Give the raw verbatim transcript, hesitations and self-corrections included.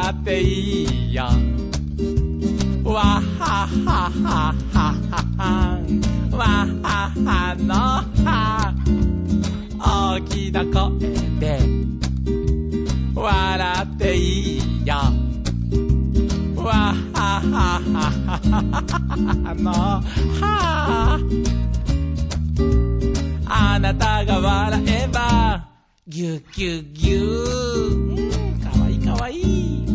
笑っていいよ。わはははははわははのは、大きな声で笑っていいよ。わははははのは、あなたが笑えばギュギュギュ、うん、かわいいかわいい。